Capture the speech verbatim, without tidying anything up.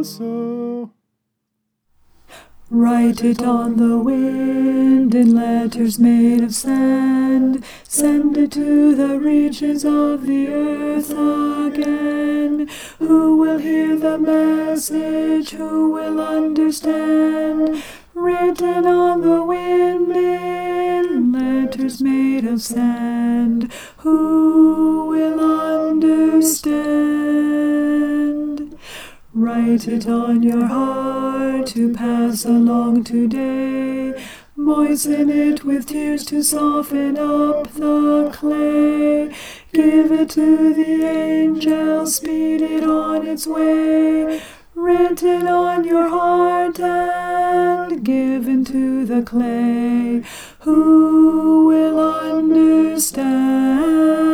so. Write it on the wind in letters made of sand. Send it to the reaches of the earth again. Who will hear the message? Who will understand? Written on the wind in letters made of sand. Who will understand? Write it on your heart to pass along today. Moisten it with tears to soften up the clay. Give it to the angels, speed it on its way. Written on your heart and given to the clay. Who will understand?